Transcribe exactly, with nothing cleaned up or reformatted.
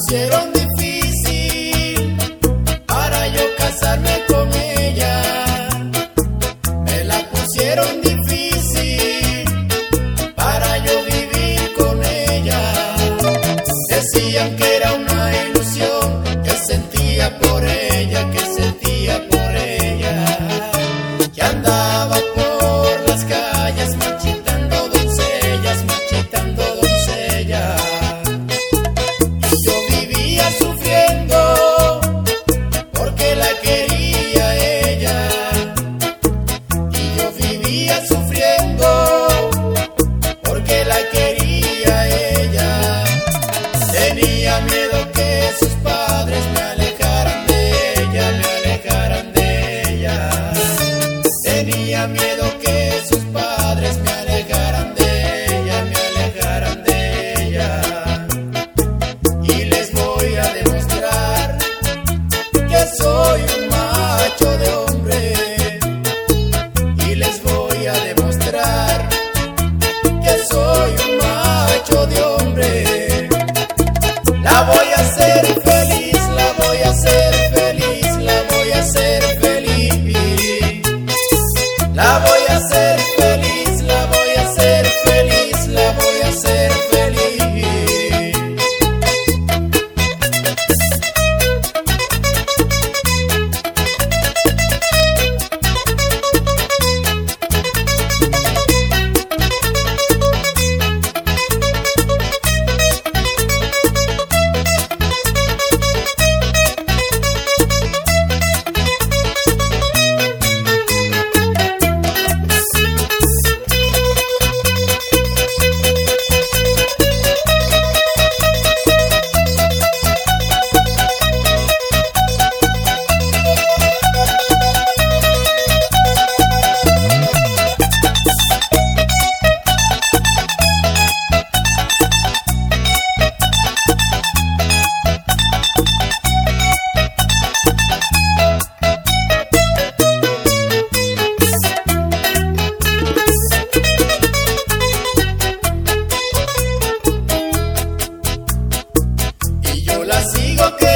pusieron difícil para yo casarme con ella. Me la pusieron difícil para yo vivir con ella. Decían que era una ilusión que sentía por ella, que sentía por ella, que andaba por las calles marchitando doncellas, marchitando doncellas. Yo vivía sufriendo porque la quería ella, y yo vivía sufriendo porque la quería ella. Tenía miedo que sus padres me alejaran de ella, me alejaran de ella. Tenía miedo que sus padres me alejaran de ella, me alejaran de ella. Y les voy a demostrar que soy un macho de hombre. Y les voy a demostrar que soy un macho de hombre. La voy a hacer feliz, la voy a hacer feliz, la voy a hacer feliz. La voy a hacer feliz, la voy a hacer feliz, la voy a hacer feliz. Sigo que